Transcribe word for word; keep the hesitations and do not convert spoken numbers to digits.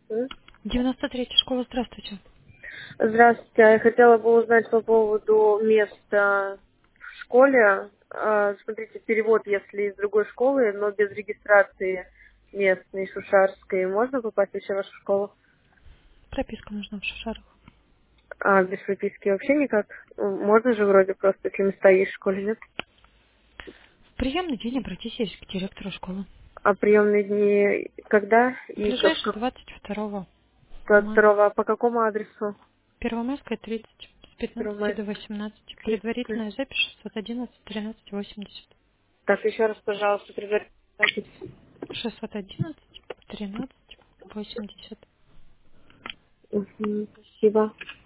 М? девяносто третья школа, здравствуйте. Здравствуйте. Я хотела бы узнать по поводу места в школе. А, Смотрите, перевод, если из другой школы, но без регистрации местной, шушарской. Можно попасть еще в вашу школу? Прописка нужна в Шушарах. А без прописки вообще никак? М, Можно же вроде просто, если места есть в школе, нет? В приемный день обратитесь к директору школы. А приемные дни когда и как, Ближайший как двадцать второго двадцать мая. второго, а по какому адресу? Первомайская тридцать, с пятнадцати до Первомайский восемнадцати. тридцать. Предварительная запись шестьсот одиннадцать тринадцать восемьдесят. Так, еще раз, пожалуйста, предварительно. шестьсот одиннадцать тринадцать восемьдесят. Мгм, спасибо.